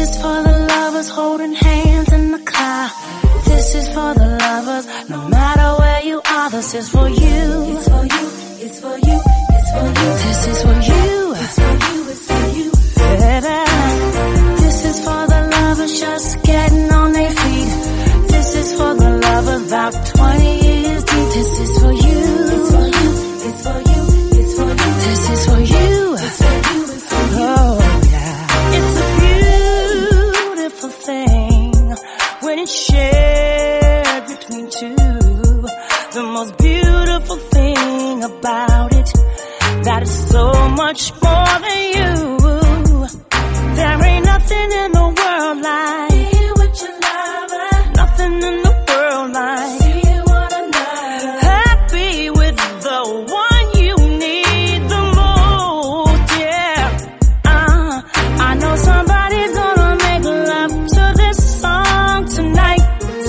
is for the lovers holding hands in the car. This is for the lovers, no matter where you are. This is for you. It's for you. It's for you. It's for you. This is for you. It's for you. It's for you. Baby, this is for the lovers just getting on their feet. This is for the lovers about 20 years deep. This is for you. It's for you. It's for you. It's for you. This is for you. It's for you. It's for you. Oh yeah. It's a beautiful thing when it's shared between two. The most beautiful thing about it, that is so much more than you. There ain't nothing in the world like being with your lover. Nothing in the world like seeing one another. Happy with the one you need the most, yeah. I know somebody's gonna make love to this song tonight.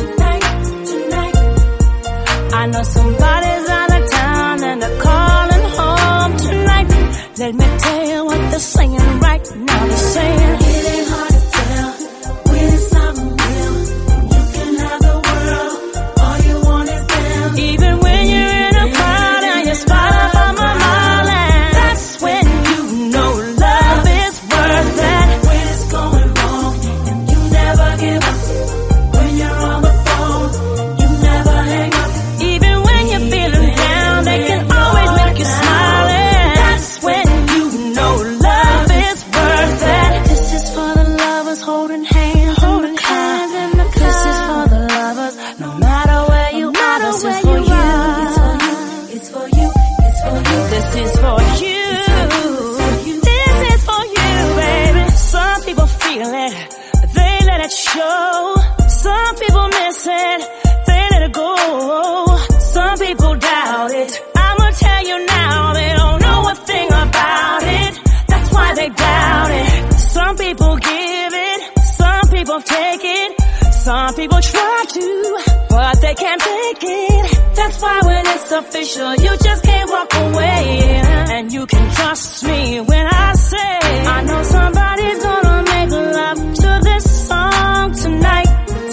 I know somebody's out of town and they're calling home tonight. Let me tell you what they're saying right now. They're saying it ain't hard to tell when it's something real. You can have the world, all you want is them. Even when you're in a crowd and you're spotted from a mile, and that's when you know love is worth it. When it's going wrong and you never give up. When you're on the phone, you never hang up. Even when you're feeling down, they can always make you smile. And that's when you know love is worth it. This is for the lovers holding hands in the car. This is for the lovers, no matter where you are. This is for you. It's for you. It's for you. This is for you. This is for you, baby. Some people feel it, they let it show. Some people miss it, they let it go. Some people doubt it. I'ma tell you now, they don't know a thing about it. That's why they doubt it. Some people give it, some people take it. Some people try to, but they can't take it. That's why when it's official, you just can't walk away. And you can trust me when I say I know somebody's gonna make love to this song tonight.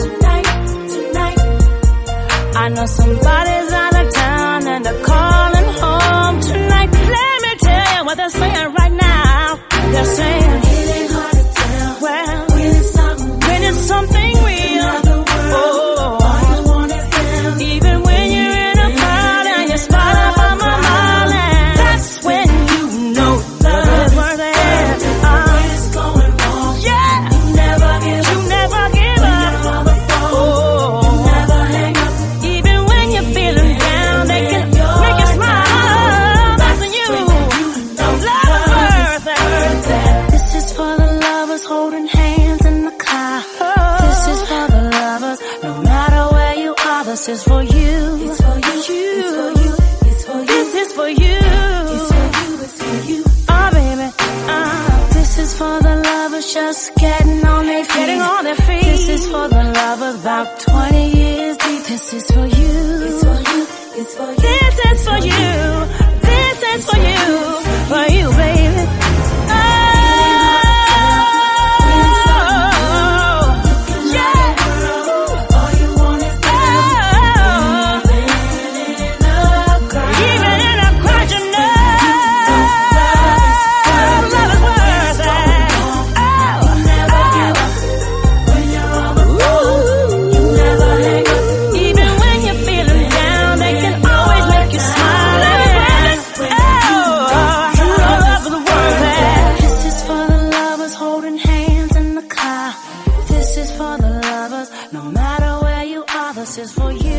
I know somebody's out of town and they're calling home tonight. Let me tell you what they're saying right now. They're saying it ain't hard to tell. Well, when it's something real. Oh, all you want is them. Even when you're in a crowd and you're spotted from a mile, and that's when you know love is worth it. When it's going wrong, yeah, you never give up. On the phone, you never hang up. Even when you're feeling down, they can make you smile. That's when you know love is worth it. This is for the lovers holding hands in the car. This is for the lovers, no matter where you are. This is for you. It's for you. It's for you. It's for you. This is for you. It's for you. It's for you. Oh baby, this is for the lovers just getting on their feet. This is for the lovers about 20 years deep. This is for you. It's for you. It's for you. This is for you. This is for you. For you, baby. This is for the lovers, no matter where you are. This is for you.